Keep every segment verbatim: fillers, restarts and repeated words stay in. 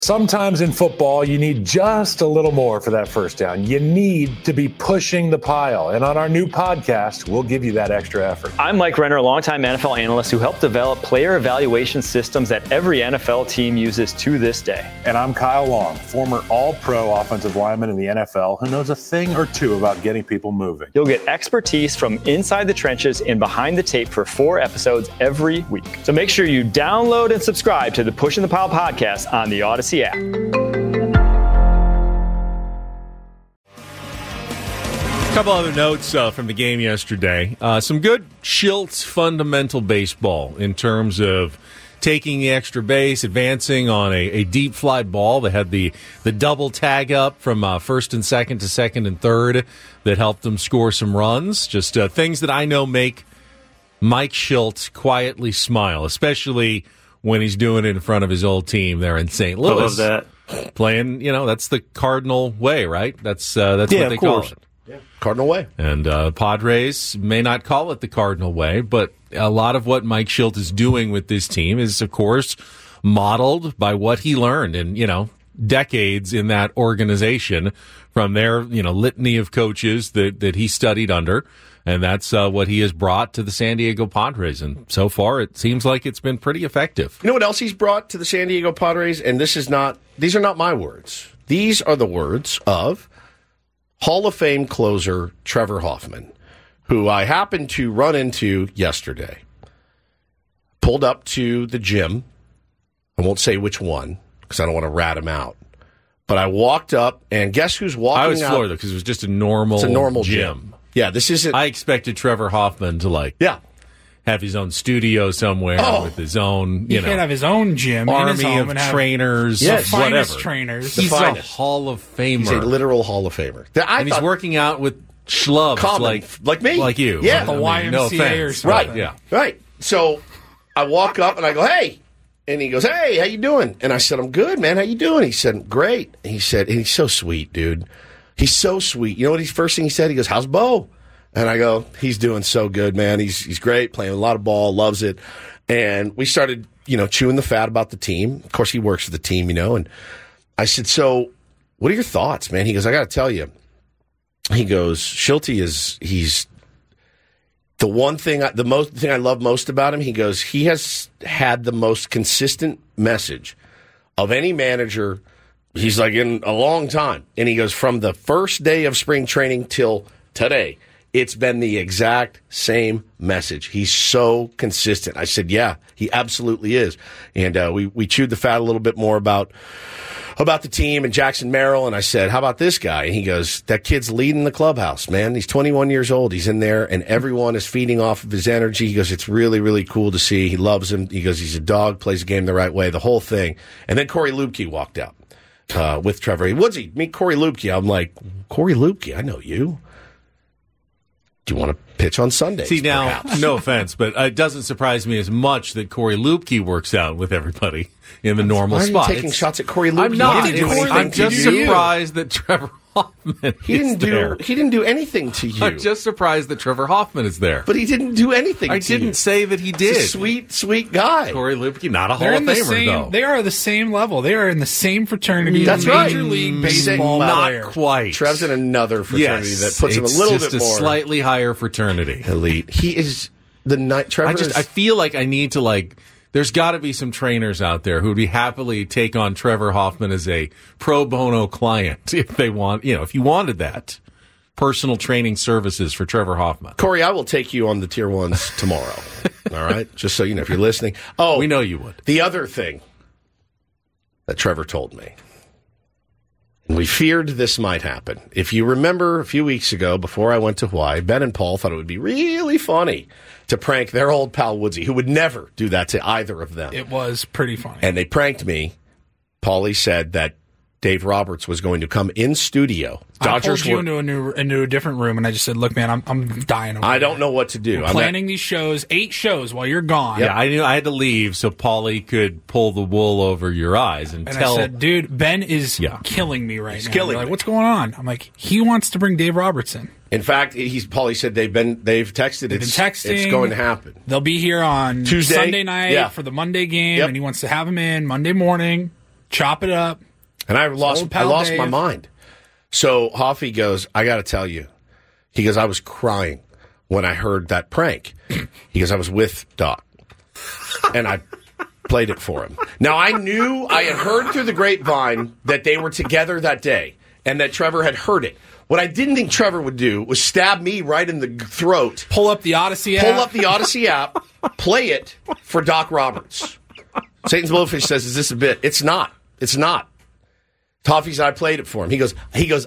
Sometimes in football, you need just a little more for that first down. You need to be pushing the pile. And on our new podcast, we'll give you that extra effort. I'm Mike Renner, a longtime N F L analyst who helped develop player evaluation systems that every N F L team uses to this day. And I'm Kyle Long, former all-pro offensive lineman in the N F L who knows a thing or two about getting people moving. You'll get expertise from inside the trenches and behind the tape for four episodes every week. So make sure you download and subscribe to the Pushing the Pile podcast on the Odyssey app. A couple other notes uh, from the game yesterday. Uh, some good Schiltz fundamental baseball in terms of taking the extra base, advancing on a, a deep fly ball. They had the, the double tag up from uh, first and second to second and third that helped them score some runs. Just uh, things that I know make Mike Schiltz quietly smile, especially when he's doing it in front of his old team there in Saint Louis. I love that. Playing, you know, that's the Cardinal way, right? That's uh, that's yeah, what they call it. Yeah. Cardinal way. And uh, Padres may not call it the Cardinal way, but a lot of what Mike Schiltz is doing with this team is, of course, modeled by what he learned in, you know, decades in that organization from their, you know, litany of coaches that, that he studied under. And that's uh, what he has brought to the San Diego Padres. And so far, it seems like it's been pretty effective. You know what else he's brought to the San Diego Padres? And this is not, these are not my words. These are the words of Hall of Fame closer Trevor Hoffman, who I happened to run into yesterday. Pulled up to the gym. I won't say which one because I don't want to rat him out. But I walked up, and guess who's walking out? I was floored, though, because it was just a normal, it's a normal gym. gym. Yeah, this isn't... I expected Trevor Hoffman to, like, yeah. have his own studio somewhere oh. with his own, you he know... He could have his own gym army in his home of and have trainers, yes. the whatever. trainers. He's finest. a Hall of Famer. He's a literal Hall of Famer. I and he's working out with schlubs common, like, like me. Like you. Yeah. The I mean, Y M C A no or something. Right, yeah. Right. So I walk up and I go, hey. And he goes, hey, how you doing? And I said, I'm good, man. How you doing? He said, great. And he said, and he's so sweet, dude. He's so sweet. You know what his first thing he said? He goes, how's Bo? And I go, he's doing so good, man. He's he's great, playing a lot of ball, loves it. And we started, you know, chewing the fat about the team. Of course, he works for the team, you know. And I said, so what are your thoughts, man? He goes, I got to tell you. He goes, Schilty is, he's the one thing, I, the most thing I love most about him, he goes, he has had the most consistent message of any manager, he's like, in a long time. And he goes, from the first day of spring training till today, it's been the exact same message. He's so consistent. I said, yeah, he absolutely is. And uh, we, we chewed the fat a little bit more about about the team and Jackson Merrill. And I said, how about this guy? And he goes, that kid's leading the clubhouse, man. He's twenty-one years old. He's in there, and everyone is feeding off of his energy. He goes, it's really, really cool to see. He loves him. He goes, he's a dog, plays the game the right way, the whole thing. And then Corey Lubke walked out uh, with Trevor. He, Woodsy, meet Corey Lubke. I'm like, Corey Lubke, I know you. Do you want to pitch on Sundays? See, now, perhaps? no offense, but it doesn't surprise me as much that Corey Lubke works out with everybody in the normal Why are spot. you taking It's, shots at Corey Lubke? I'm not. He didn't do anything I'm to just you. surprised that Trevor Hoffman He didn't is do. there. He didn't do anything to you. I'm just surprised that Trevor Hoffman is there. But he didn't do anything. I to didn't you. say that he did. He's a sweet, sweet guy. Corey Lubke, not a They're Hall in of the Famer, same, though. They are the same level. They are in the same fraternity. That's Major right. League Baseball Not player. quite. Trev's in another fraternity yes, that puts him a it's little just bit a more slightly higher fraternity. elite. He is the night. Trevor I just is, I feel like I need to like. There's got to be some trainers out there who would be happily take on Trevor Hoffman as a pro bono client if they want. You know, if you wanted that personal training services for Trevor Hoffman. Corey, I will take you on the tier ones tomorrow. All right, just so you know if you're listening. Oh, We know you would. The other thing that Trevor told me, and we feared this might happen. If you remember a few weeks ago, before I went to Hawaii, Ben and Paul thought it would be really funny to prank their old pal Woodsy, who would never do that to either of them. It was pretty funny. And they pranked me. Paulie said that Dave Roberts was going to come in studio. Dodgers I pulled you were, into a new into a different room, and I just said, "Look, man, I'm I'm dying over I here. don't know what to do. We're I'm planning at, these shows, eight shows while you're gone." Yeah, I knew I had to leave so Paulie could pull the wool over your eyes and, And tell. I said, dude, Ben is Yeah. killing me right He's now. killing They're like, me. what's going on? I'm like, he wants to bring Dave Robertson. in fact, he's Paulie said they've been they've texted. They've it's, been texting. It's going to happen. They'll be here on Tuesday? Sunday night Yeah. for the Monday game, Yep. and he wants to have him in Monday morning. chop it up. And I lost, I lost Dave. my mind. So Hoffy goes, I got to tell you. He goes, I was crying when I heard that prank. He goes, I was with Doc. And I played it for him. Now, I knew, I had heard through the grapevine that they were together that day and that Trevor had heard it. What I didn't think Trevor would do was stab me right in the throat. Pull up the Odyssey app. Pull up the Odyssey app. Play it for Doc Roberts. Satan's Blowfish says, is this a bit? It's not. It's not. Toffee's I played it for him. He goes, he goes,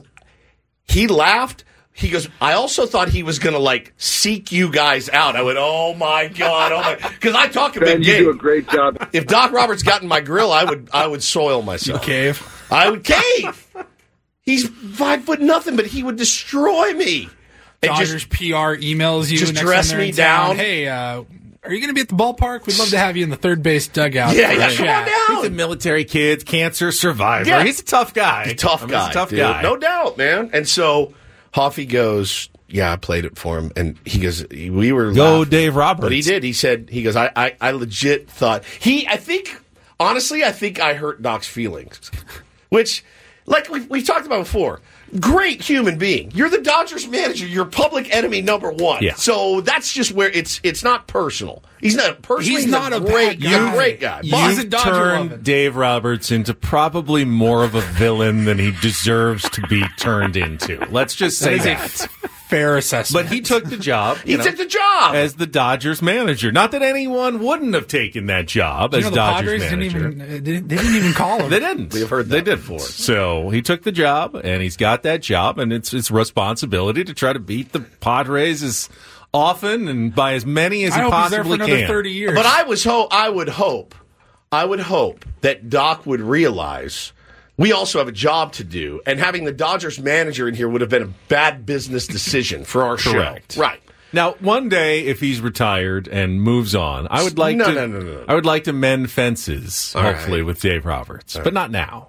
he laughed. He goes, I also thought he was going to, like, seek you guys out. I went, oh, my God. Oh, my. Because I talk a big game. You do a great job. If Doc Roberts got in my grill, I would I would soil myself. You'd cave? I would cave. He's five foot nothing, but he would destroy me. Dodgers just, P R emails you. Just next dress me down. down. Hey, uh, are you going to be at the ballpark? We'd love to have you in the third base dugout. Yeah, yeah, come on down. He's a military kid, cancer survivor. Yeah. He's a tough guy. He's a tough I mean, guy. He's a tough dude. guy. No doubt, man. And so Hoffy goes, yeah, I played it for him. And he goes, we were Go laughing. Dave Roberts. But he did. He said, he goes, I, I, I legit thought, he, I think, honestly, I think I hurt Doc's feelings. Which, like we've, we've talked about before, great human being. You're the Dodgers manager. You're public enemy number one. Yeah. So that's just where it's it's not personal. He's not personally. He's not a great, bad guy. He's a great guy. You- He's a You've Dodger turned loving. Dave Roberts into probably more of a villain than he deserves to be turned into. Let's just say That that. is a fair assessment. But he took the job. He you know, took the job as the Dodgers manager. Not that anyone wouldn't have taken that job you as know, the Dodgers Padres manager. Didn't even, uh, they they didn't even call him. They didn't. We have heard they that did before. So he took the job, and he's got that job, and it's his responsibility to try to beat the Padres as often and by as many as I he hope he's there possibly for another can. thirty years. But I was ho- I would hope, I would hope that Doc would realize we also have a job to do, and having the Dodgers manager in here would have been a bad business decision for our Correct. show. Right. Now, one day, if he's retired and moves on, I would like No, to. no, no, no, no. I would like to mend fences, All hopefully, right. with Dave Roberts, but not now.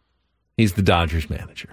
He's the Dodgers manager.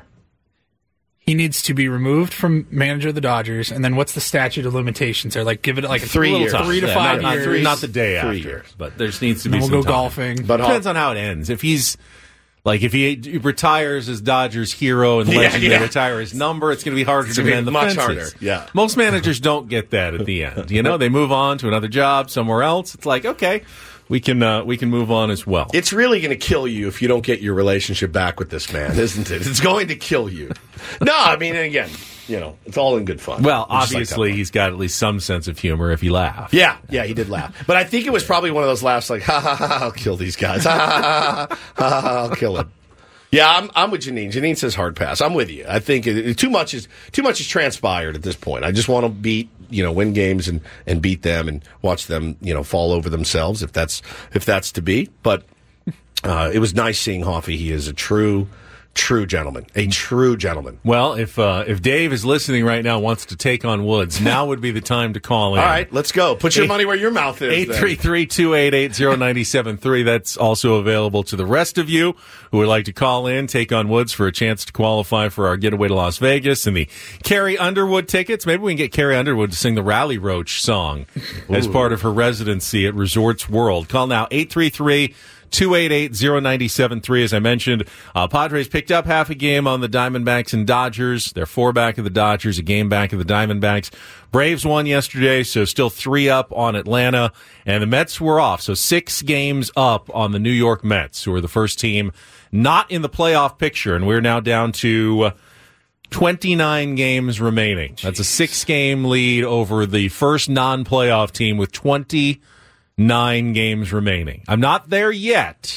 He needs to be removed from manager of the Dodgers, and then what's the statute of limitations there? Like, give it like a Three little years. time, three to Yeah, five not, years. Not, three, not the day Three after, years. but there needs to And be then we'll some go time. golfing. But Depends on how it ends. If he's like if he retires as Dodgers hero and Yeah, legend, yeah. they retire his number, it's going to be harder It's to gonna be mend the much fences. harder, yeah. Most managers don't get that at the end. You know, they move on to another job somewhere else. It's like, okay, we can uh, we can move on as well. It's really going to kill you if you don't get your relationship back with this man, isn't it? It's going to kill you. No, I mean, again, you know, it's all in good fun. Well, We just like obviously, that he's got at least some sense of humor if he laughs. Yeah, yeah, he did laugh. But I think it was probably one of those laughs like, ha, ha, ha, I'll kill these guys. Ha, ha, ha, ha, ha, ha, I'll kill him. Yeah, I'm, I'm with Janine. Janine says hard pass. I'm with you. I think it, it, too much is too much is transpired at this point. I just want to beat, you know, win games and, and beat them and watch them, you know, fall over themselves if that's if that's to be. But uh, it was nice seeing Hoffy. He is a true, true gentleman. A true gentleman. Well, if uh, if Dave is listening right now, wants to take on Woods, now would be the time to call in. All right, let's go. Put your Eight- money where your mouth is. eight then. three three, two eight eight, zero nine seven three. That's also available to the rest of you who would like to call in, take on Woods for a chance to qualify for our getaway to Las Vegas and the Carrie Underwood tickets. Maybe we can get Carrie Underwood to sing the Rally Roach song as part of her residency at Resorts World. Call now, eight three three, two eight eight, zero nine seven three. As I mentioned, uh, Padres picked up half a game on the Diamondbacks and Dodgers. They're four back of the Dodgers, a game back of the Diamondbacks. Braves won yesterday, so still three up on Atlanta. And the Mets were off, so six games up on the New York Mets, who are the first team not in the playoff picture. And we're now down to twenty-nine games remaining. That's a six-game lead over the first non-playoff team with twenty-nine games remaining. I'm not there yet,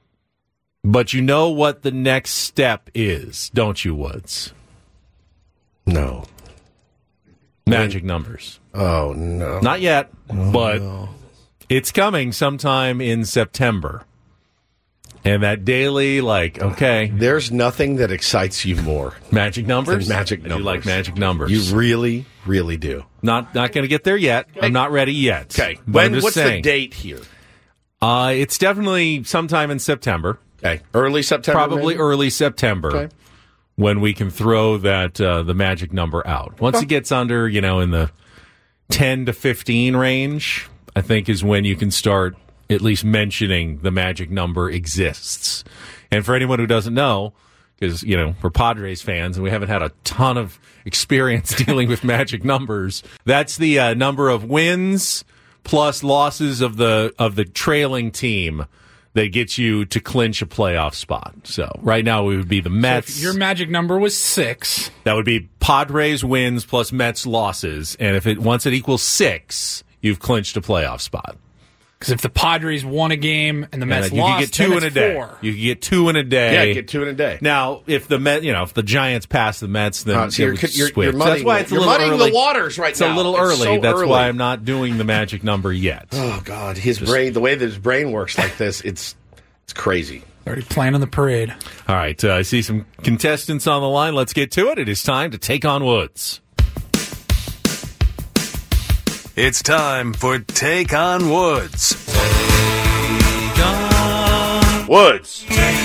but you know what the next step is, don't you, Woods? No. Magic numbers. Oh, no. Not yet, but it's coming sometime in September. And that daily, like, okay, There's nothing that excites you more. magic numbers? than magic I do numbers. like magic numbers. You really, really do. Not not going to get there yet. I'm not ready yet. Okay. But When? I'm just What's saying. the date here? Uh, it's definitely sometime in September, Okay. Early September? probably maybe? early September, Okay. when we can throw that uh, the magic number out. Once it gets under, you know, in the ten to fifteen range, I think is when you can start at least mentioning the magic number exists. And for anyone who doesn't know, because, you know, we're Padres fans and we haven't had a ton of experience dealing with magic numbers, that's the uh, number of wins plus losses of the of the trailing team that gets you to clinch a playoff spot. So right now it would be the Mets. So if your magic number was six. That would be Padres wins plus Mets losses. And if it once it equals six, you've clinched a playoff spot. Because if the Padres won a game and the Mets and you lost, could get two in a day. Four. You could get two in a day. Yeah, get two in a day. Now, if the Met, you know, if the Giants pass the Mets, then uh, so you're, it you're, switch. you're muddying, That's why it's a you're little muddying early. the waters right it's now. It's a little it's early. So That's early. why I'm not doing the magic number yet. Oh God, his Just, brain, the way that his brain works like this, it's it's crazy. Already planning the parade. All right, uh, I see some contestants on the line. Let's get to it. It is time to take on Woods. It's time for Take on Woods. Woods.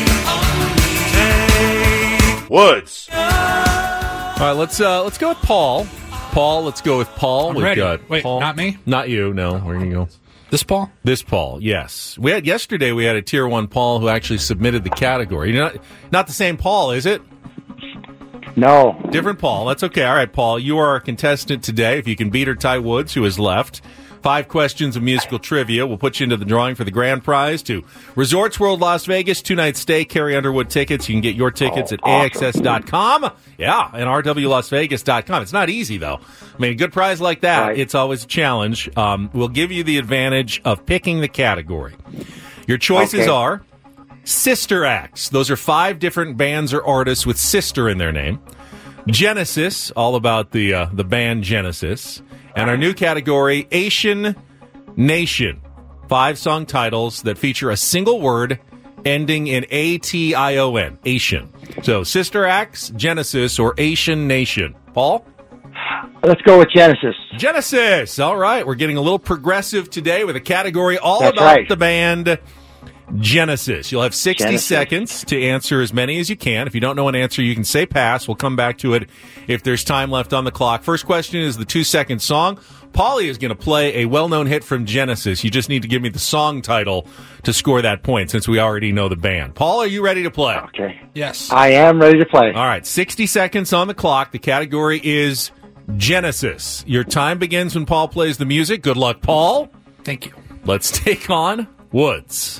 Woods. All right, let's uh, let's go with Paul. Paul, let's go with Paul. I'm We've ready. got Wait, Paul. not me? Not you. No, where you go? This Paul? This Paul, yes. We had yesterday. We had a tier one Paul who actually submitted the category. You're not not the same Paul, is it? No. Different Paul. That's okay. All right, Paul, you are our contestant today. If you can beat or tie Woods, who has left. Five questions of musical trivia. We'll put you into the drawing for the grand prize to Resorts World Las Vegas, two-night stay, Carrie Underwood tickets. You can get your tickets oh, at awesome. A X S dot com. Yeah, and R W Las Vegas dot com. It's not easy, though. I mean, a good prize like that, right. It's always a challenge. Um, we'll give you the advantage of picking the category. Your choices okay. are Sister Acts. Those are five different bands or artists with sister in their name. Genesis, all about the uh, the band Genesis. And our new category, Asian Nation. Five song titles that feature a single word ending in A T I O N. Asian. So, Sister Acts, Genesis, or Asian Nation. Paul? Let's go with Genesis. Genesis. All right. We're getting a little progressive today with a category all That's about right. the band Genesis. You'll have sixty Genesis. seconds to answer as many as you can. If you don't know an answer, you can say pass. We'll come back to it if there's time left on the clock. First question is the two-second song. Paulie is going to play a well-known hit from Genesis. You just need to give me the song title to score that point since we already know the band. Paul, are you ready to play? Okay. Yes. I am ready to play. All right, sixty seconds on the clock. The category is Genesis. Your time begins when Paul plays the music. Good luck, Paul. Thank you. Let's take on Woods.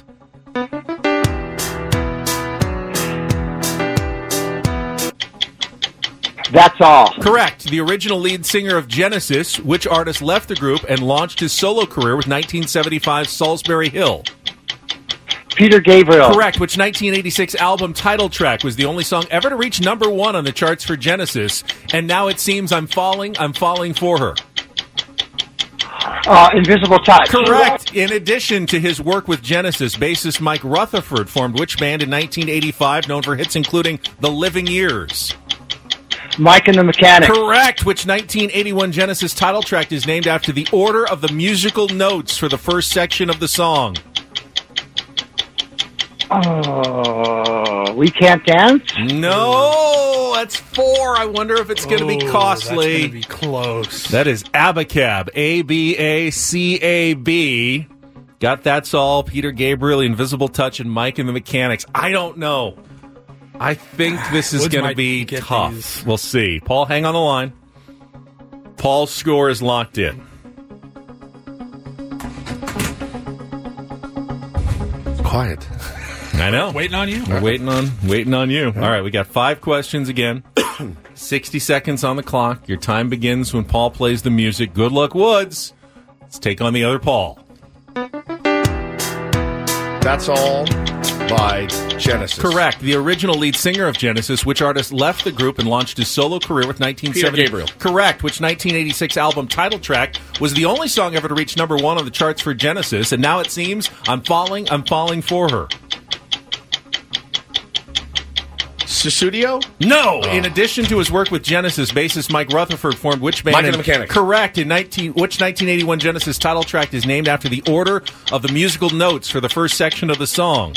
That's all. Correct. The original lead singer of Genesis, which artist left the group and launched his solo career with nineteen seventy-five's Salisbury Hill. Peter Gabriel. Correct. Which nineteen eighty-six album title track was the only song ever to reach number one on the charts for Genesis? And now it seems I'm falling, I'm falling for her. Uh, Invisible Touch. Correct. In addition to his work with Genesis, bassist Mike Rutherford formed which band in nineteen eighty-five, known for hits including The Living Years? Mike and the Mechanics. Correct. Which nineteen eighty-one Genesis title track is named after the order of the musical notes for the first section of the song? Oh, We Can't Dance? No, that's four. I wonder if it's going to be Oh, costly. That's going to be close. That is Abacab. A B A C A B. Got That's All, Peter Gabriel, Invisible Touch, and Mike and the Mechanics. I don't know. I think this is Woods going to might be get tough. these. We'll see. Paul, hang on the line. Paul's score is locked in. Quiet. I know. Waiting on you? We're waiting on waiting on you. All right, we got five questions again. sixty seconds on the clock. Your time begins when Paul plays the music. Good luck, Woods. Let's take on the other Paul. That's all by Genesis. Correct. The original lead singer of Genesis, which artist left the group and launched his solo career with nineteen seventy. Peter Gabriel. Correct. Which nineteen eighty-six album title track was the only song ever to reach number one on the charts for Genesis, and now it seems I'm falling, I'm falling for her. Studio? No. In addition to his work with Genesis, bassist Mike Rutherford formed which band? Mike and in- the Mechanics. Correct. In nineteen, which nineteen eighty-one Genesis title track is named after the order of the musical notes for the first section of the song?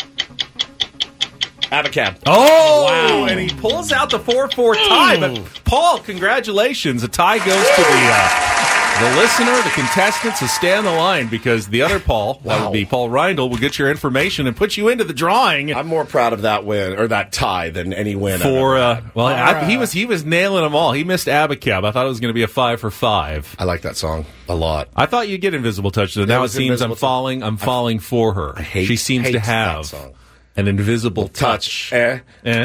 Abacab. Oh, wow. And he pulls out the four four tie. But, Paul, congratulations. A tie goes to the uh, the listener, the contestants, will stay on the line because the other Paul, Wow. that would be Paul Reindl, will get your information and put you into the drawing. I'm more proud of that win or that tie than any win. For I've ever uh, had. well, I, he was he was nailing them all. He missed Abacab. I thought it was going to be a five for five. I like that song a lot. I thought you'd get Invisible Touch. So now it was seems I'm Invisible Touch. falling. I'm falling for her. I hate- she seems hate to that have song. an invisible touch. Touch. Eh. Eh?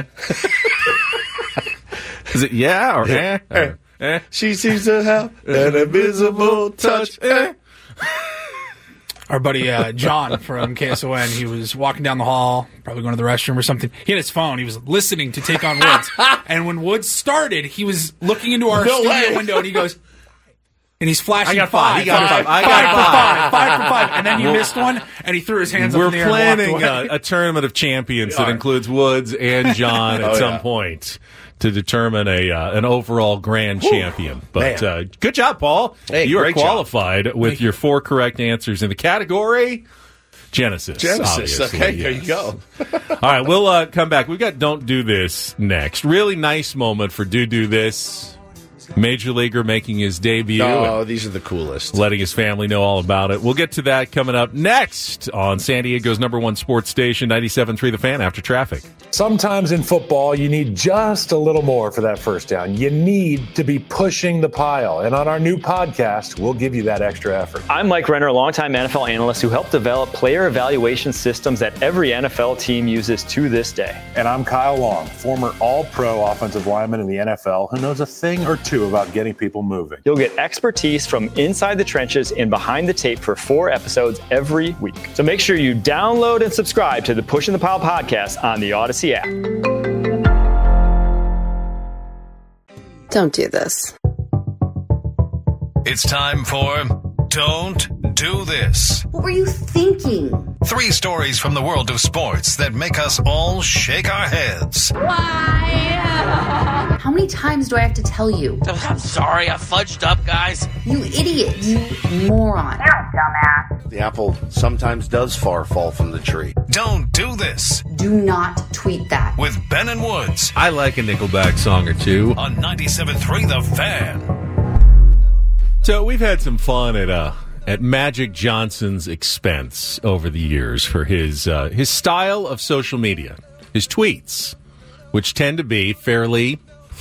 Is it yeah or eh? Or, eh? She seems to have an invisible touch. Eh. Our buddy uh, John from K S O N, he was walking down the hall, probably going to the restroom or something. He had his phone. He was listening to Take on Woods. And when Woods started, he was looking into our No studio way. window, and he goes, and he's flashing I got five. five. He got five, five. I five got for five. five. Five for five. And then you missed one, and he threw his hands We're up in the air planning and walked away. a, a tournament of champions We that are. includes Woods and John at Oh, some yeah. point to determine a uh, an overall grand champion. But Man. uh, good job, Paul. Hey, you are great job. qualified with your four correct answers in the category Genesis. Genesis. obviously, Okay, there you yes. go. All right, we'll uh, come back. We've got Don't Do This next. Really nice moment for Do Do This. Major leaguer making his debut. Oh, and these are the coolest. letting his family know all about it. We'll get to that coming up next on San Diego's number one sports station, ninety-seven point three The Fan, after traffic. Sometimes in football, you need just a little more for that first down. You need to be pushing the pile. And on our new podcast, we'll give you that extra effort. I'm Mike Renner, a longtime N F L analyst who helped develop player evaluation systems that every N F L team uses to this day. And I'm Kyle Long, former all-pro offensive lineman in the N F L who knows a thing or two about getting people moving. You'll get expertise from inside the trenches and behind the tape for four episodes every week. So make sure you download and subscribe to the Pushing the Pile podcast on the Odyssey app. Don't do this. It's time for Don't Do This. What were you thinking? Three stories from the world of sports that make us all shake our heads. How many times do I have to tell you? I'm sorry, I fudged up, guys. You idiot. You moron. The apple sometimes does far fall from the tree. Don't Do This Do not tweet that. with Ben and Woods I like a Nickelback song or two. on ninety-seven point three The Fan. So we've had some fun at uh, at Magic Johnson's expense over the years for his uh, his style of social media, his tweets, which tend to be fairly,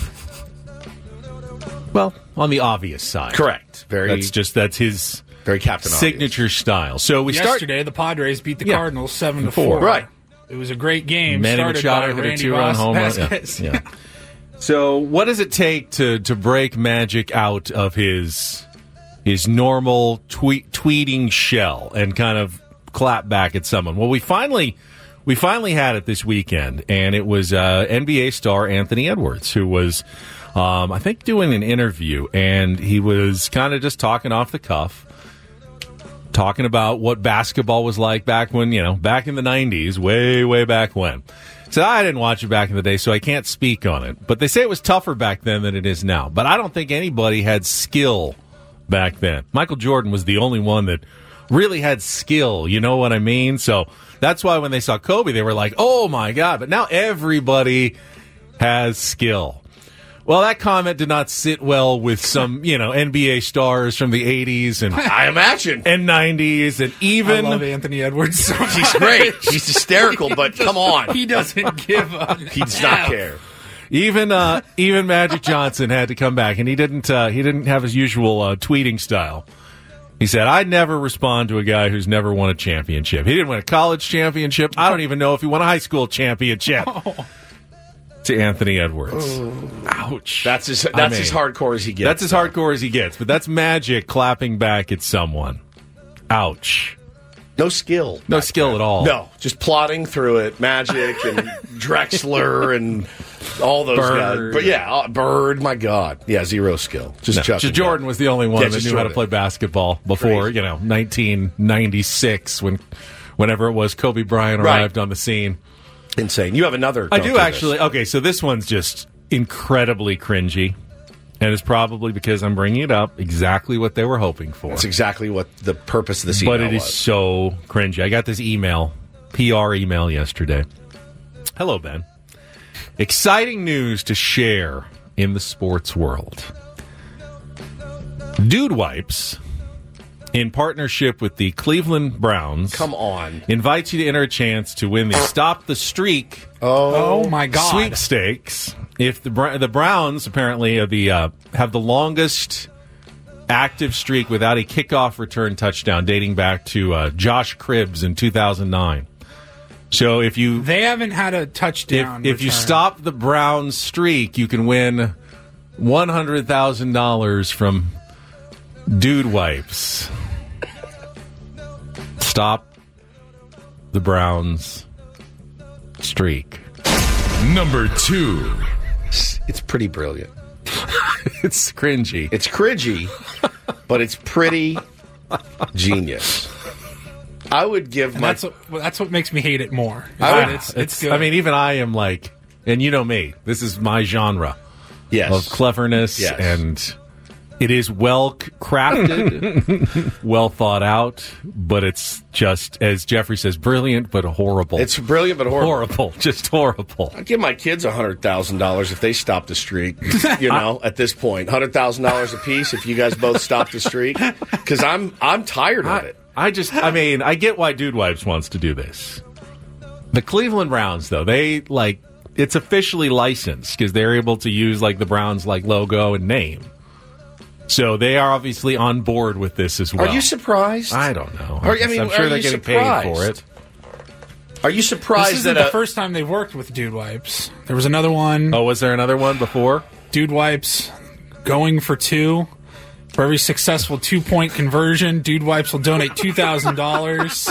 well, on the obvious side. Correct. Very, That's just that's his very Captain signature style. So we start. Yesterday, the Padres beat the Yeah. Cardinals seven to Four. four. Right. It was a great game. Manny started Machado by hit a Randy two-run Vas- home run. Yeah. Vasquez. Yeah. So, what does it take to to break Magic out of his his normal tweet tweeting shell and kind of clap back at someone? Well, we finally we finally had it this weekend, and it was uh, N B A star Anthony Edwards who was, um, I think, doing an interview, and he was kind of just talking off the cuff. Talking about what basketball was like back when, you know, back in the nineties, way, way back when. So I didn't watch it back in the day, so I can't speak on it. But they say it was tougher back then than it is now. But I don't think anybody had skill back then. Michael Jordan was the only one that really had skill, you know what I mean? So that's why when they saw Kobe, they were like, oh my God. But now everybody has skill. Well, that comment did not sit well with some, you know, N B A stars from the eighties and I imagine. and nineties, and I even love Anthony Edwards so much. He's great. He's hysterical, but come on. He doesn't give a He does not care. even uh, even Magic Johnson had to come back, and he didn't uh, he didn't have his usual uh, tweeting style. He said, "I'd never respond to a guy who's never won a championship. He didn't win a college championship. I don't even know if he won a high school championship." To Anthony Edwards. Ouch. That's as that's I mean, as hardcore as he gets. That's as hardcore as he gets, but that's Magic clapping back at someone. Ouch. No skill. No skill at all. No, just plodding through it. Magic and Drexler and all those Bird. guys. But yeah, uh, Bird, my God. Yeah, zero skill. Just No, chucking just Jordan it. was the only one Yeah, that just knew how to Jordan. play basketball before, Crazy. you know, nineteen ninety-six when whenever it was Kobe Bryant Right. arrived on the scene. Insane. You have another. I don't do this. actually. Okay, so this one's just incredibly cringy. And it's probably because I'm bringing it up exactly what they were hoping for. That's exactly what the purpose of this email But it is was. so cringy. I got this email, P R email yesterday. Hello, Ben. Exciting news to share in the sports world. Dude Wipes, in partnership with the Cleveland Browns, Come on. invites you to enter a chance to win the Stop the Streak Oh, my God. sweepstakes. If the Br- the Browns apparently are the uh, have the longest active streak without a kickoff return touchdown, dating back to uh, Josh Cribbs in two thousand nine. So if you They haven't had a if, touchdown. if you return. stop the Browns streak, you can win one hundred thousand dollars from Dude Wipes. Stop the Browns streak. Number two. It's pretty brilliant. It's cringy. It's cringy, but it's pretty genius. I would give And my. that's what, well, that's what makes me hate it more. I It's, it's, it's good. I mean, even I am like, and you know me, this is my genre yes. of cleverness, Yes. and it is well c- crafted, well thought out, but it's just, as Jeffrey says, brilliant but horrible. It's brilliant, but horrible. horrible, just horrible. I'd give my kids one hundred thousand dollars if they stop the streak, you know, at this point. one hundred thousand dollars a piece if you guys both stop the streak. Because I'm, I'm tired of I, it. I just, I mean, I get why Dude Wipes wants to do this. The Cleveland Browns, though, they, like, it's officially licensed because they're able to use, like, the Browns, like, logo and name. So they are obviously on board with this as well. Are you surprised? I don't know. Are- I mean, I'm sure are they're you getting surprised? paid for it. Are you surprised this isn't that the a, first time they've worked with Dude Wipes. There was another one. Oh, was there another one before? Dude Wipes going for two. For every successful two-point conversion, Dude Wipes will donate two thousand dollars.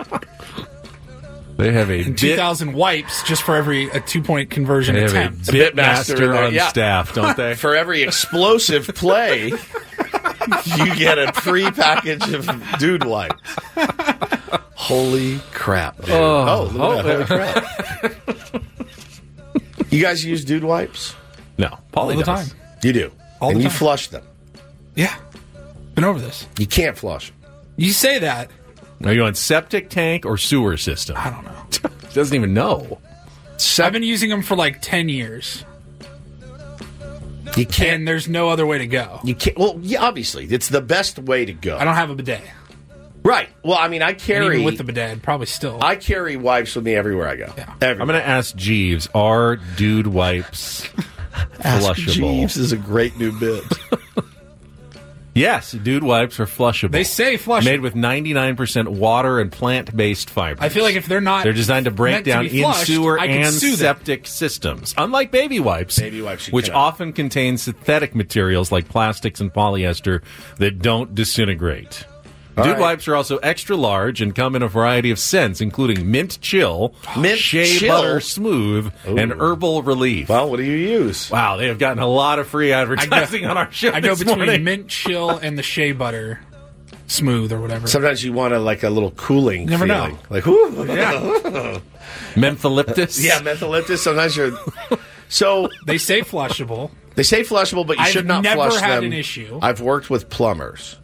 They have a And bit, two thousand wipes just for every a two-point conversion they have a attempt. bit Bitmaster in master there, on yeah. staff, don't they? for every explosive play, you get a free package of Dude Wipes? Holy crap, dude. Oh. Oh, look at that. Holy crap. You guys use Dude Wipes? No, All Paulie the does. time. You do. All and the you time. flush them. Yeah. Been over this. You can't flush. You say that. Are you on septic tank or sewer system? I don't know. Doesn't even know. I've been using them for like ten years. You can't. And there's no other way to go. You can't. Well, yeah, obviously, it's the best way to go. I don't have a bidet. Right. Well, I mean, I And carry even with the bidet, I'd probably still. I carry wipes with me everywhere I go. Yeah. Everywhere. I'm going to ask Jeeves, are Dude Wipes flushable? Jeeves is a great new bit. Yes, Dude Wipes are flushable. They say flush. Made with ninety-nine percent water and plant-based fibers. I feel like if they're not, They're designed to break meant to down be in flushed, sewer I could and sue them. septic systems. Unlike baby wipes, Baby wipes you which cannot. often contain synthetic materials like plastics and polyester that don't disintegrate. All Dude right. Wipes are also extra large and come in a variety of scents, including mint chill, Mint shea chill? butter smooth, and Ooh. herbal relief. Well, what do you use? Wow, they have gotten a lot of free advertising on our show. I go this between morning. mint chill and the shea butter smooth or whatever. Sometimes you want a, like a little cooling Never know. feeling. Like, whoo. Yeah. Mentholyptus. Yeah, mentholyptus. Sometimes you're. So They say flushable. they say flushable, but you I've should not never flush had them. an issue. I've worked with plumbers.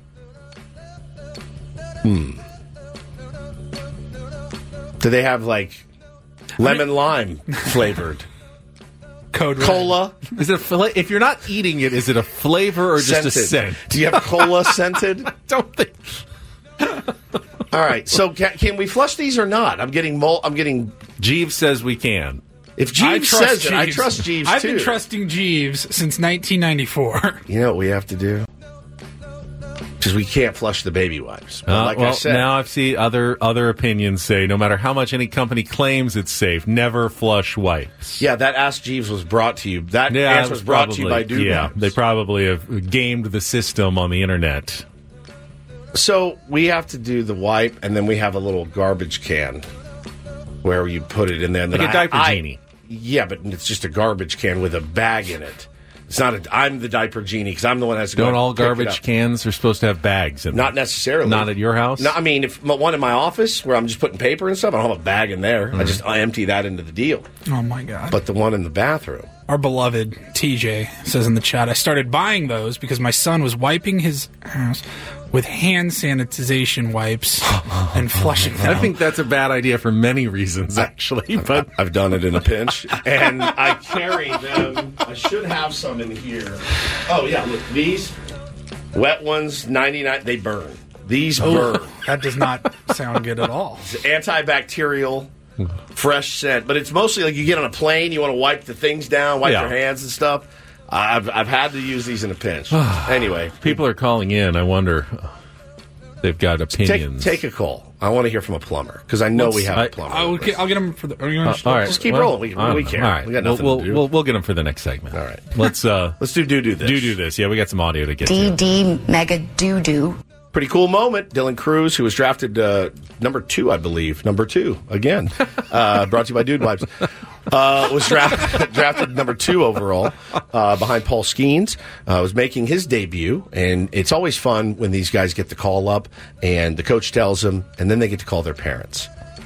Hmm. Do they have like lemon lime flavored Code red. cola Is it a fla- if you're not eating it, is it a flavor or just scented? a scent? Do you have cola scented? Don't think. All right. So can, can we flush these or not? I'm getting mol- I'm getting. Jeeves says we can. If I Jeeves trust says it, I Jeeves. trust Jeeves I've too. been trusting Jeeves since nineteen ninety-four. You know what we have to do? Because we can't flush the baby wipes. But Uh, like well, I said, now I've seen other other opinions say no matter how much any company claims it's safe, never flush wipes. yeah, that Ask Jeeves was brought to you. That Yeah, answer it was brought to you by probably- Dude Yeah, Wipes. they probably have gamed the system on the internet. So we have to do the wipe, and then we have a little garbage can where you put it in there. And Like then a diaper I- I- genie. Yeah, but it's just a garbage can with a bag in it. It's not. A, I'm the diaper genie because I'm the one that has to go. Don't all pick it garbage up. cans are supposed to have bags in them? Not necessarily. Not at your house? No, I mean, if m- one in my office where I'm just putting paper and stuff, I don't have a bag in there. Mm-hmm. I just I empty that into the deal. Oh my god. But the one in the bathroom. Our beloved T J says in the chat, I started buying those because my son was wiping his ass with hand sanitization wipes and flushing them. I think that's a bad idea for many reasons, actually. But I've done it in a pinch, and I carry them. I should have some in here. Oh yeah, look these. Wet ones, ninety-nine, they burn. These Ooh, burn. That does not sound good at all. It's antibacterial, fresh scent. But it's mostly like you get on a plane, you want to wipe the things down, wipe Yeah. your hands and stuff. I've, I've had to use these in a pinch. Anyway. People are calling in. I wonder they've got Take, opinions. take a call. I want to hear from a plumber because I know Let's- we have I- a plumber. I'll get, I'll get them for the. Are you gonna Uh, all right. Just keep well, rolling. We- I don't we know. care. All right. We got We'll, nothing we'll, to do. we'll, we'll get them for the next segment. All right. Let's uh, Let's do do do this. do do this. Yeah, we got some audio to get D to. D mega doo doo. Pretty cool moment. Dylan Cruz, who was drafted uh, number two, I believe. Number two, again. Uh, brought to you by Dude Wipes. Uh, was draft, drafted number two overall uh, behind Paul Skeens. Uh, was making his debut. And it's always fun when these guys get the call up and the coach tells them, and then they get to call their parents.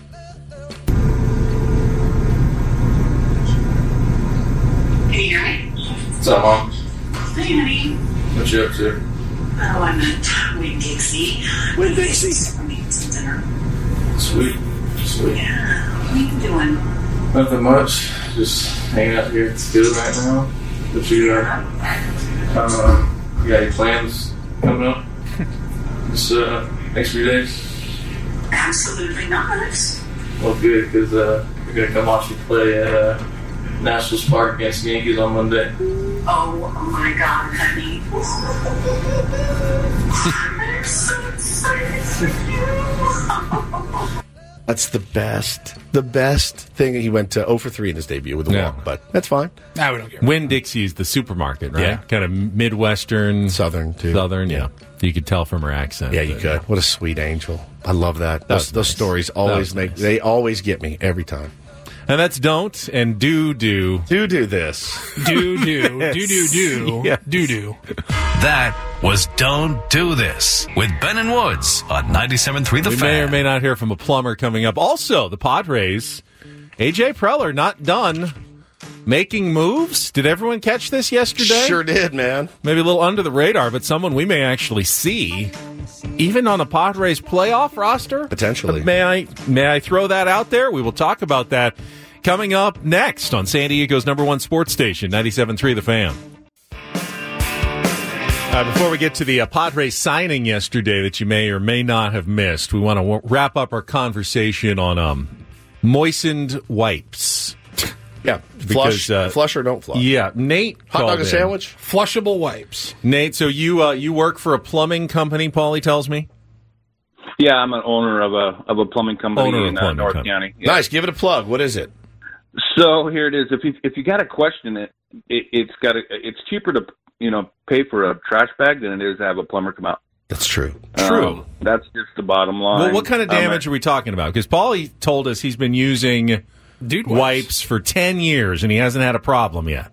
Can you hear me? What's up, Mom? Hey, honey. What you up to? Oh, I'm at Winn-Dixie. Winn-Dixie? I'm eating some dinner. Sweet. Sweet. Yeah. What are you doing? Nothing much. Just hanging out here at school right now. But you, uh, uh, you got any plans coming up this uh, next few days? Absolutely not. Well, good, because uh, we're going to come watch you play at uh, Nashville Spark against the Yankees on Monday. Oh, my God, honey. I'm so excited for you. That's the best. The best thing. He went to oh for three in his debut with the Yeah. walk, but that's fine. Nah, we don't care. Winn-Dixie's the supermarket, right? Yeah. Kind of Midwestern. Southern, too. Southern, yeah. You could tell from her accent. Yeah, you but- could. What a sweet angel. I love that. Those, was those nice. stories That always was make, nice. they always get me every time. And that's don't and do do. Do do this. Do do do do do Yes. do do. That was Don't Do This with Ben and Woods on ninety-seven point three The We Fan. may or may not hear from a plumber coming up. Also, the Padres, A J Preller not done making moves. Did everyone catch this yesterday? Sure did, man. Maybe a little under the radar, but someone we may actually see, even on a Padres playoff roster. Potentially. May I may I throw that out there? We will talk about that coming up next on San Diego's number one sports station, ninety-seven point three The Fan. Uh, before we get to the uh, Padres signing yesterday that you may or may not have missed, we want to w- wrap up our conversation on um, moistened wipes. Yeah. Flush, Because, uh, flush or don't flush. Yeah, Nate Hot called dog and in. sandwich? Flushable wipes. Nate, so you uh, you work for a plumbing company, Paulie tells me? Yeah, I'm an owner of a of a plumbing company Owner of in a uh, plumbing North company. County. Yeah. Nice. Give it a plug. What is it? So here it is. If you if you got to question it, it it's got a, it's cheaper to you know pay for a trash bag than it is to have a plumber come out. That's true. True. Um, that's just the bottom line. Well, what kind of Um, damage are we talking about? Because Paulie told us he's been using Dude wipes. wipes. for ten years and he hasn't had a problem yet.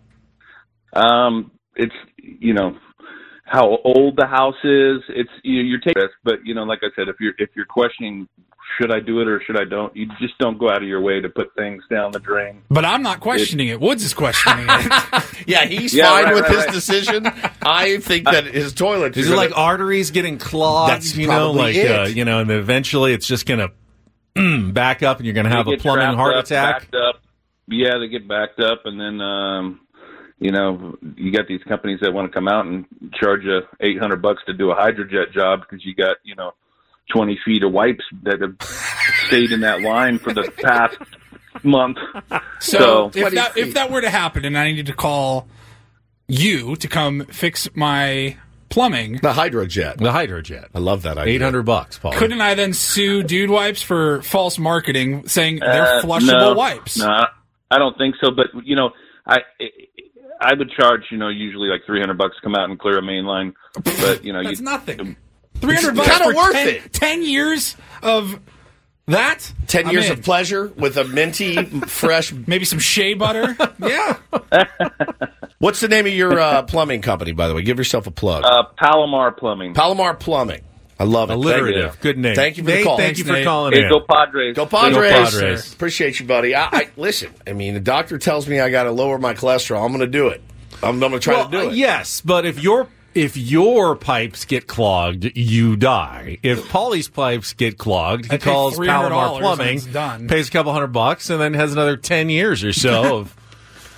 Um, it's you know how old the house is. It's you, you're taking this, but you know, like I said, if you're if you're questioning should I do it or should I don't, you just don't go out of your way to put things down the drain. But I'm not questioning it. Woods is questioning it. Yeah, he's Yeah, fine right, with right, his right. decision. I think that his toilet Is it like arteries getting clogged? That's you know, probably like it. uh, you know, and then eventually it's just going to back up and you're going to have They a get plumbing trapped heart up, attack. Backed up. Yeah, they get backed up, and then um, you know you got these companies that want to come out and charge you eight hundred bucks to do a hydrojet job because you got you know twenty feet of wipes that have stayed in that line for the past month. So, So, if that if that were to happen and I needed to call you to come fix my plumbing, the hydrojet. The hydrojet. I love that idea. eight hundred bucks, Paul. couldn't I then sue Dude Wipes for false marketing, saying they're uh, flushable no, wipes? No, I don't think so. But you know, I I would charge you know usually like three hundred bucks to come out and clear a main line. But you know, That's you, nothing. Three hundred It's bucks kinda for worth ten, it. ten years of that. Ten I'm years in. of pleasure with a minty, fresh. Maybe some shea butter. Yeah. What's the name of your uh, plumbing company, by the way? Give yourself a plug. uh, Palomar Plumbing. Palomar Plumbing. I love it. Alliterative. Thank you. Good name. Thank you for Nate, the call. Thank you for Nate. calling Hey, in. go Padres. Go Padres. Go Padres. Appreciate you, buddy. I, I listen. I mean, the doctor tells me I got to lower my cholesterol. I'm going to do it. I'm, I'm going to try Well, to do uh, it. yes, but if your if your pipes get clogged, you die. If Paulie's pipes get clogged, he I pay calls three hundred dollars Palomar and Plumbing, it's done. pays a couple hundred bucks, and then has another ten years or so of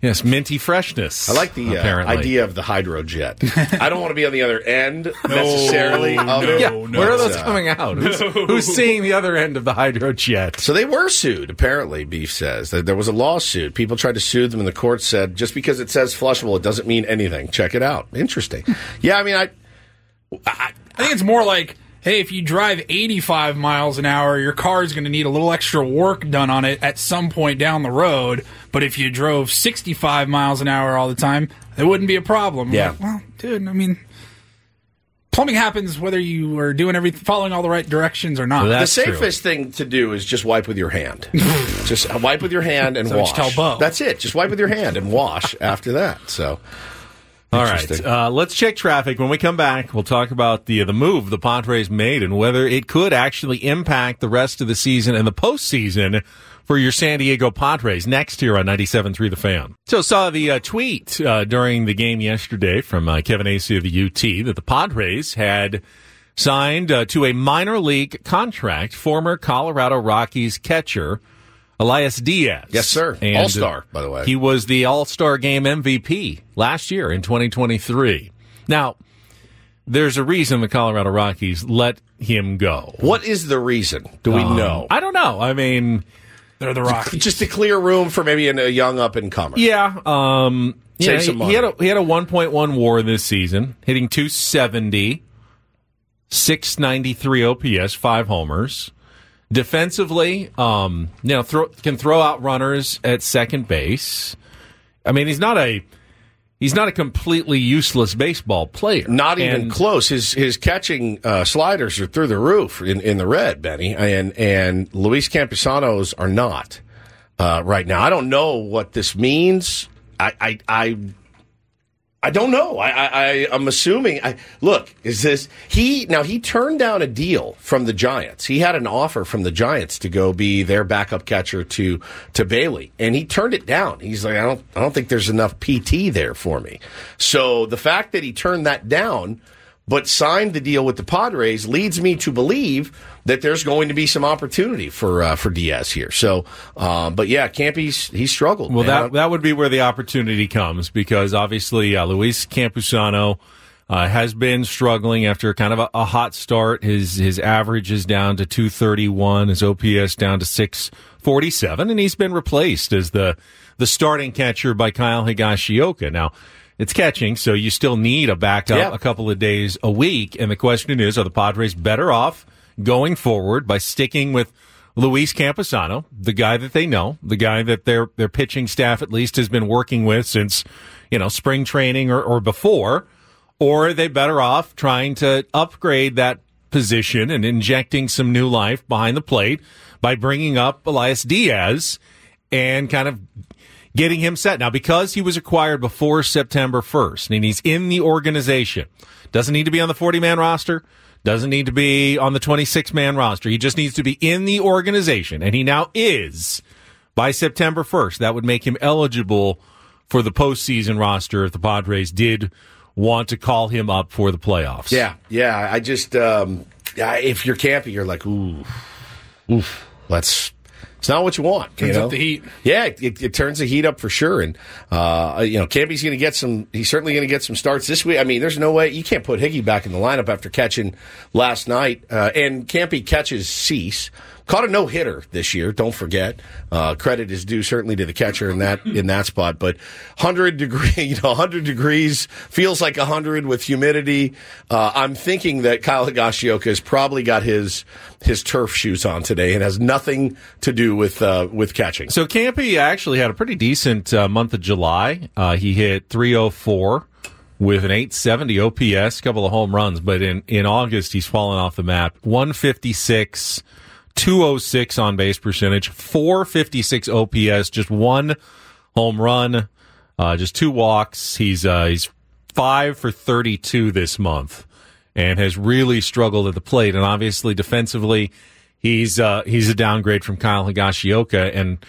Yes, minty freshness. I like the uh, idea of the hydrojet. I don't want to be on the other end necessarily. No, of no, it. yeah, no, where are those coming out? Who's, who's seeing the other end of the hydrojet? So they were sued, apparently, Beef says. There was a lawsuit. People tried to sue them, and the court said, just because it says flushable, it doesn't mean anything. Check it out. Interesting. Yeah, I mean, I... I, I think it's more like, hey, if you drive eighty-five miles an hour, your car is going to need a little extra work done on it at some point down the road. But if you drove sixty-five miles an hour all the time, it wouldn't be a problem. Yeah. Like, well, dude, I mean, plumbing happens whether you are doing everything, following all the right directions or not. Well, the safest true. thing to do is just wipe with your hand. Just wipe with your hand and so wash. Tell Bo. That's it. Just wipe with your hand and wash after that. So. All right, uh, let's check traffic. When we come back, we'll talk about the the move the Padres made and whether it could actually impact the rest of the season and the postseason for your San Diego Padres. Next here on ninety-seven point three The Fan. So saw the uh, tweet uh, during the game yesterday from uh, Kevin Acee of the U T that the Padres had signed uh, to a minor league contract former Colorado Rockies catcher Elias Diaz. Yes, sir. And, All-star, uh, by the way. He was the All-Star Game M V P last year in twenty twenty-three. Now, there's a reason the Colorado Rockies let him go. What is the reason? Do we um, know? I don't know. I mean, they're the Rockies. Just to clear room for maybe a young up-and-comer. Yeah. Um, Save yeah, some he, money. he had a, he had a one point one WAR this season, hitting two seventy, six ninety-three O P S, five homers. Defensively, um, you know, throw, can throw out runners at second base. I mean, he's not a he's not a completely useless baseball player. Not even and, close. His his catching uh, sliders are through the roof in, in the red, Benny, and and Luis Campusano's are not uh, right now. I don't know what this means. I I. I I don't know. I, I, I, I'm assuming. I, look, is this he? Now he turned down a deal from the Giants. He had an offer from the Giants to go be their backup catcher to to Bailey, and he turned it down. He's like, I don't, I don't think there's enough P T there for me. So the fact that he turned that down, but signed the deal with the Padres, leads me to believe that there's going to be some opportunity for uh, for Diaz here. So, um, but yeah, Campy's he struggled. Well, man. that that would be where the opportunity comes because obviously uh, Luis Campusano uh, has been struggling after kind of a, a hot start. His his average is down to two thirty-one, his O P S down to six forty-seven, and he's been replaced as the the starting catcher by Kyle Higashioka. Now, it's catching, so you still need a backup yeah. a couple of days a week, and the question is, are the Padres better off going forward by sticking with Luis Campusano, the guy that they know, the guy that their their pitching staff at least has been working with since, you know, spring training or, or before, or are they better off trying to upgrade that position and injecting some new life behind the plate by bringing up Elias Diaz and kind of getting him set. Now, because he was acquired before September first, and he's in the organization, doesn't need to be on the forty-man roster, doesn't need to be on the twenty-six-man roster. He just needs to be in the organization, and he now is by September first. That would make him eligible for the postseason roster if the Padres did want to call him up for the playoffs. Yeah, yeah. I just, um, if you're Campy, you're like, ooh, oof, let's. It's not what you want. Turns you know? up the heat. Yeah, it, it turns the heat up for sure. And, uh, you know, Campy's going to get some, he's certainly going to get some starts this week. I mean, there's no way, you can't put Higgy back in the lineup after catching last night. Uh, and Campy catches Cease. Caught a no-hitter this year, don't forget. Uh, credit is due certainly to the catcher in that in that spot. But one hundred degree, you know, one hundred degrees feels like one hundred with humidity. Uh, I'm thinking that Kyle Higashioka has probably got his his turf shoes on today and has nothing to do with uh, with catching. So Campy actually had a pretty decent uh, month of July. Uh, he hit three oh four with an eight seventy O P S, a couple of home runs. But in, in August, he's fallen off the map. one fifty-six two oh six on base percentage, four fifty-six O P S, just one home run, uh, just two walks. He's uh, he's five for thirty-two this month, and has really struggled at the plate. And obviously, defensively, he's uh, he's a downgrade from Kyle Higashioka, and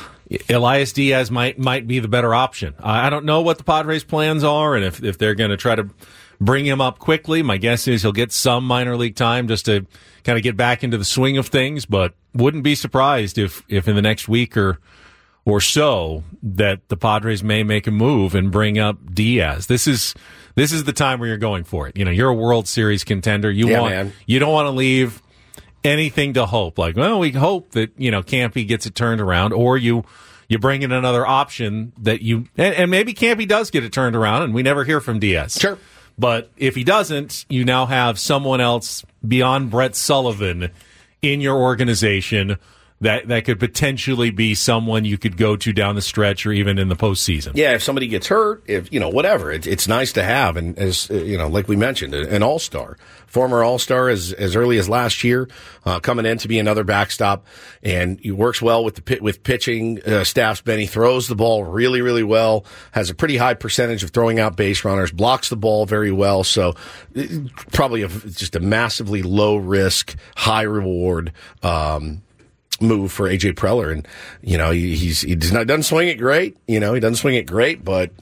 Elias Diaz might might be the better option. Uh, I don't know what the Padres' plans are, and if if they're going to try to bring him up quickly. My guess is he'll get some minor league time just to kind of get back into the swing of things, but wouldn't be surprised if, if in the next week or or so that the Padres may make a move and bring up Diaz. This is this is the time where you're going for it. You know, you're a World Series contender. You Yeah, want man. you don't want to leave anything to hope. Like, well, we hope that, you know, Campy gets it turned around, or you you bring in another option that you and, and maybe Campy does get it turned around and we never hear from Diaz. Sure. But if he doesn't, you now have someone else beyond Brett Sullivan in your organization that, that could potentially be someone you could go to down the stretch or even in the postseason. Yeah, if somebody gets hurt, if you know, whatever, it, it's nice to have. And as uh, you know, like we mentioned, an all-star, former all-star as as early as last year, uh, coming in to be another backstop, and he works well with the pit, with pitching uh, staffs. Benny throws the ball really, really well. Has a pretty high percentage of throwing out base runners. Blocks the ball very well. So uh, probably a, just a massively low risk, high reward Um, move for A J Preller, and you know he, he's he does not doesn't swing it great. You know he doesn't swing it great, but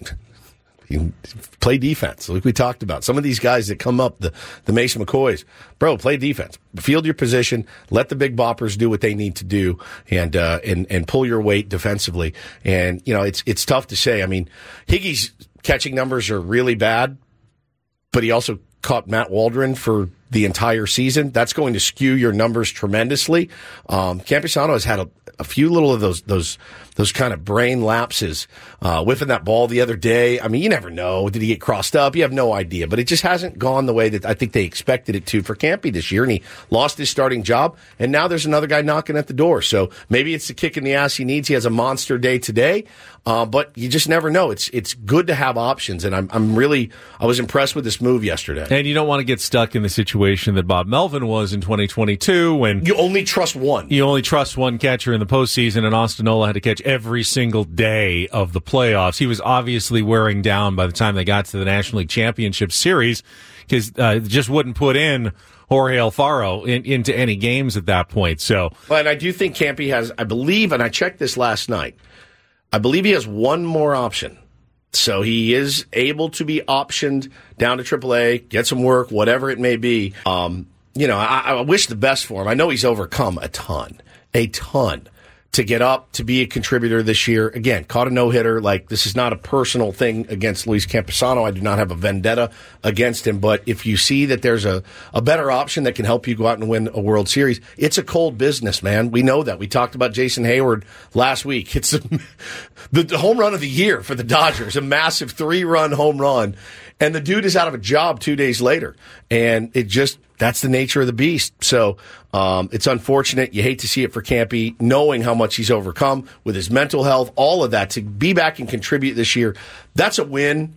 he play defense like we talked about. Some of these guys that come up, the the Mason McCoys, bro, play defense, field your position, let the big boppers do what they need to do, and uh, and and pull your weight defensively. And you know it's it's tough to say. I mean, Higgy's catching numbers are really bad, but he also caught Matt Waldron for the entire season. That's going to skew your numbers tremendously. Um, Campusano has had a, a few little of those those those kind of brain lapses, uh, whiffing that ball the other day. I mean, you never know. Did he get crossed up? You have no idea. But it just hasn't gone the way that I think they expected it to for Campy this year. And he lost his starting job. And now there's another guy knocking at the door. So maybe it's the kick in the ass he needs. He has a monster day today. Uh, but you just never know. It's it's good to have options. And I'm I'm really, I was impressed with this move yesterday. And you don't want to get stuck in the situation that Bob Melvin was in twenty twenty-two when you only trust one. You only trust one catcher in the postseason, and Austin Nola had to catch every single day of the playoffs. He was obviously wearing down by the time they got to the National League Championship Series because uh, just wouldn't put in Jorge Alfaro in, into any games at that point. So, and I do think Campy has, I believe, and I checked this last night, I believe he has one more option. So he is able to be optioned down to triple A, get some work, whatever it may be. Um, you know, I, I wish the best for him. I know he's overcome a ton, a ton to get up, to be a contributor this year. Again, caught a no-hitter. Like, this is not a personal thing against Luis Campusano. I do not have a vendetta against him. But if you see that there's a, a better option that can help you go out and win a World Series, it's a cold business, man. We know that. We talked about Jason Hayward last week. It's a, the, the home run of the year for the Dodgers, a massive three-run home run. And the dude is out of a job two days later. And it just, that's the nature of the beast. So um, it's unfortunate. You hate to see it for Campy, knowing how much he's overcome with his mental health, all of that. To be back and contribute this year, that's a win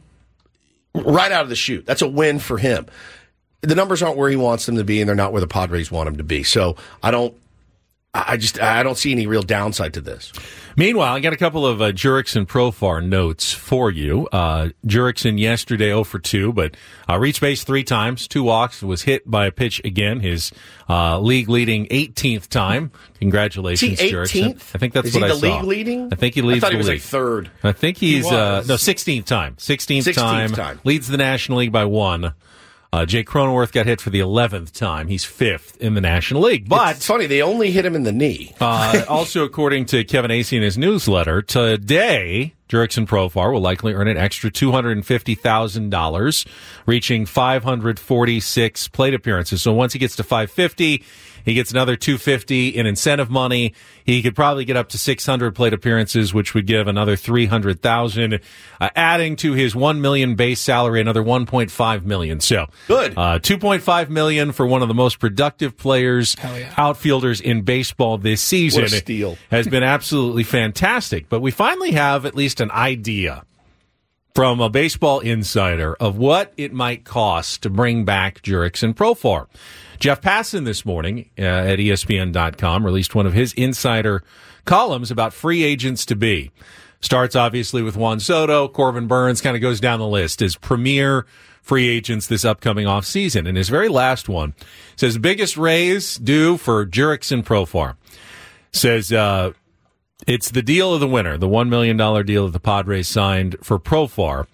right out of the chute. That's a win for him. The numbers aren't where he wants them to be, and they're not where the Padres want him to be. So I don't, I just, I don't see any real downside to this. Meanwhile, I got a couple of uh, Jurickson Profar notes for you. Uh, Jurickson yesterday zero for two, but uh, reached base three times, two walks, was hit by a pitch again, his uh, league-leading eighteenth time. Congratulations, Jurickson. I think that's Is what he I the saw. league leading? I think he leads I thought the he was league. like third. I think he's, He uh, was. no, sixteenth time. sixteenth, sixteenth time. time. Leads the National League by one. Uh, Jake Cronenworth got hit for the eleventh time. He's fifth in the National League. But it's funny, they only hit him in the knee. uh, also, according to Kevin Acey in his newsletter, today, Jurickson Profar will likely earn an extra two hundred fifty thousand dollars, reaching five hundred forty-six plate appearances. So once he gets to five hundred fifty, he gets another two hundred fifty in incentive money. He could probably get up to six hundred plate appearances, which would give another three hundred thousand dollars, uh, adding to his one million dollars base salary, another one point five million dollars. So good. Uh, two point five million dollars for one of the most productive players, yeah. outfielders in baseball this season. What a steal. Has been absolutely fantastic. But we finally have at least an idea from a baseball insider of what it might cost to bring back Jurickson Profar. Jeff Passan this morning uh, at E S P N dot com released one of his insider columns about free agents to be. Starts obviously with Juan Soto, Corbin Burns, kind of goes down the list as premier free agents this upcoming offseason. And his very last one says biggest raise due for Jurickson Profar. Says uh, it's the deal of the winter, the one million dollars deal that the Padres signed for Profar.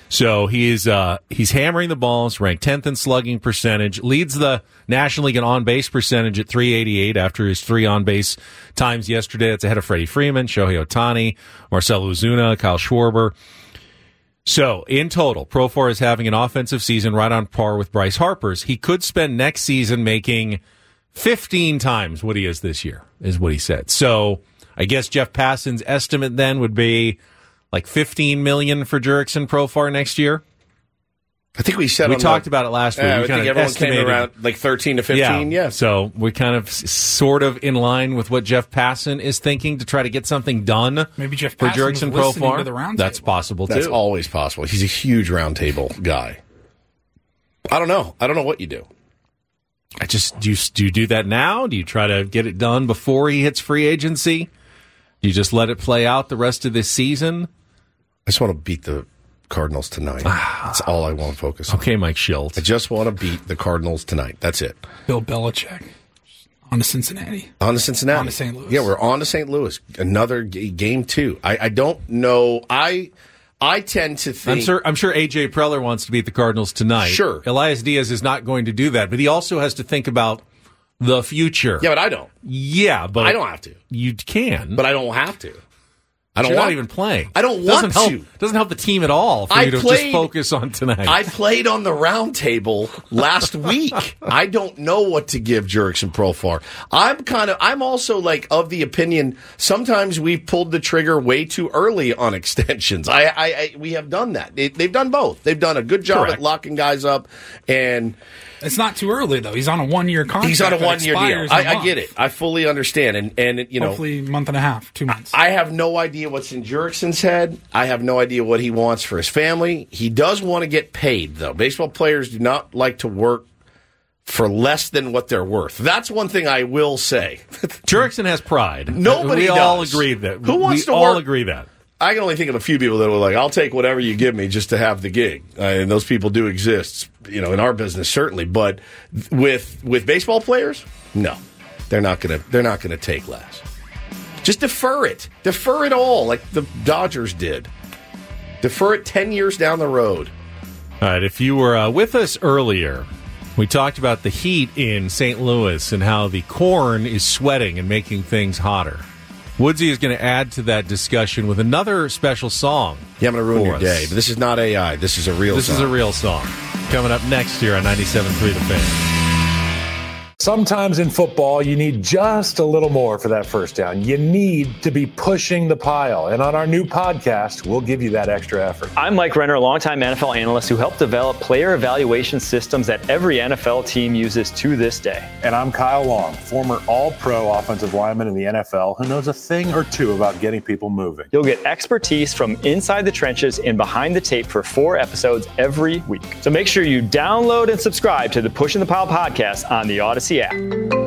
So he is uh, he's hammering the balls, ranked tenth in slugging percentage, leads the National League in on-base percentage at three eighty-eight after his three on-base times yesterday. It's ahead of Freddie Freeman, Shohei Ohtani, Marcell Ozuna, Kyle Schwarber. So, in total, Profar is having an offensive season right on par with Bryce Harper's. He could spend next season making fifteen times what he is this year, is what he said. So, I guess Jeff Passan's estimate then would be like fifteen million dollars for Jurickson Profar next year. I think we said we on talked the, about it last week. Yeah, we I kind think of everyone came estimated, around like thirteen to fifteen. Yeah. Yeah. So we're kind of s- sort of in line with what Jeff Passan is thinking to try to get something done. Maybe Jeff for Passan Jurickson was listening Profar. to the round That's table. possible too. That's always possible. He's a huge roundtable guy. I don't know. I don't know what you do. I just do. You, do you do that now? Do you try to get it done before he hits free agency? Do you just let it play out the rest of this season? I just want to beat the Cardinals tonight. That's all I want to focus on. Okay, Mike Schilt. I just want to beat the Cardinals tonight. That's it. Bill Belichick on to Cincinnati. On to Cincinnati. On to Saint Louis. Yeah, we're on to Saint Louis. Another g- game two. I, I don't know. I I tend to think. I'm sure, I'm sure A J Preller wants to beat the Cardinals tonight. Sure. Elias Diaz is not going to do that, but he also has to think about the future. Yeah, but I don't. Yeah, but I don't have to. You can, But I don't have to. I don't You're want not even playing. I don't doesn't want help, to. Doesn't help the team at all for I you to played- just focus on tonight. I played on the round table last week. I don't know what to give Jurickson Profar. I'm kind of, I'm also like of the opinion sometimes we've pulled the trigger way too early on extensions. I, I, I we have done that. They, they've done both. They've done a good job Correct. at locking guys up, and It's not too early though. He's on a one-year contract. he's on a that one year deal. expires in a I, I month. get it. I fully understand, and and you know. Hopefully, a month and a half, two months. I have no idea what's in Jurickson's head. I have no idea what he wants for his family. He does want to get paid, though. Baseball players do not like to work for less than what they're worth. That's one thing I will say. Jurickson has pride. Nobody We does. all agree that. Who wants we to all work- agree that. I can only think of a few people that were like, I'll take whatever you give me just to have the gig. Uh, and those people do exist, you know, in our business, certainly. But with with baseball players, no. They're not gonna they're not gonna take less. Just defer it. Defer it all, like the Dodgers did. Defer it ten years down the road. All right, if you were uh, with us earlier, we talked about the heat in Saint Louis and how the corn is sweating and making things hotter. Woodsy is going to add to that discussion with another special song. Yeah, I'm going to ruin for your us. day, but this is not A I. This is a real This song. is a real song. Coming up next year on ninety-seven point three The Fan. Sometimes in football, you need just a little more for that first down. You need to be pushing the pile. And on our new podcast, we'll give you that extra effort. I'm Mike Renner, a longtime N F L analyst who helped develop player evaluation systems that every N F L team uses to this day. And I'm Kyle Long, former all-pro offensive lineman in the N F L who knows a thing or two about getting people moving. You'll get expertise from inside the trenches and behind the tape for four episodes every week. So make sure you download and subscribe to the Push in the Pile podcast on the Odyssey app.